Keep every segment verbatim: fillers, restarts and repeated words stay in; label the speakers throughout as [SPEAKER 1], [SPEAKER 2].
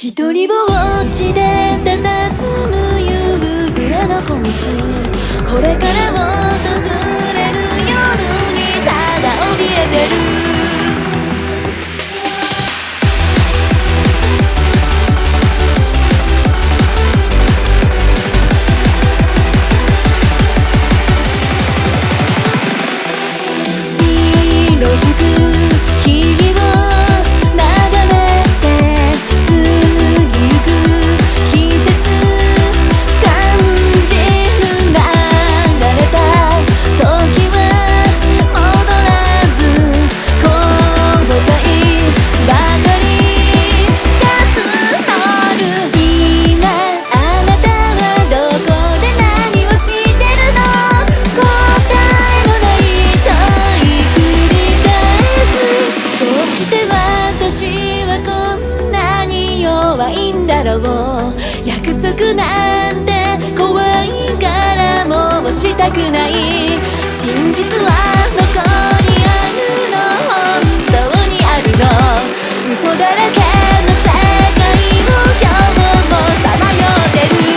[SPEAKER 1] 一人ぼっちで佇む夕暮れの小道、これから訪れる夜にただ怯えてる。色づく日々を眺めて過ぎゆく季節感じる。流れた時は戻らず後悔ばかりが募る。今あなたはどこで何をしてるの？答えのない問い繰り返す。どうして私はこんなに弱いんだろう。約束なんて怖いからもうしたくない。真実はどこにあるの？本当にあるの？嘘だらけの世界を今日もさまよってる。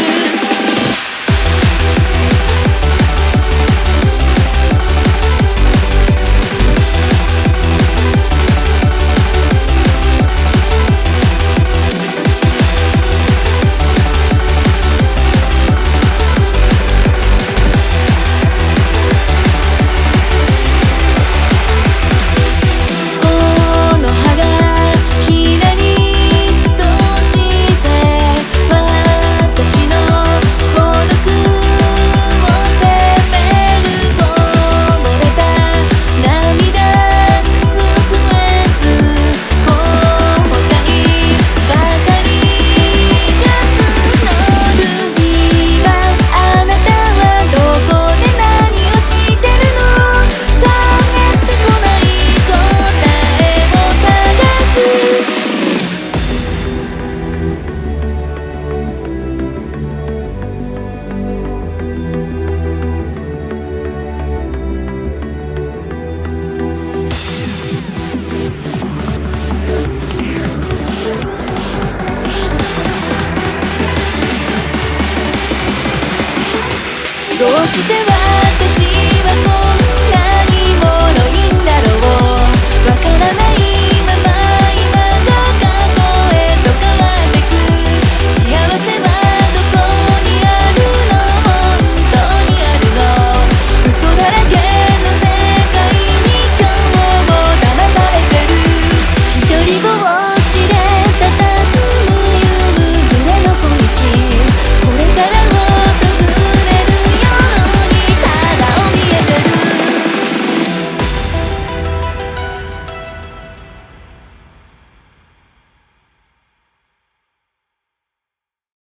[SPEAKER 1] どうして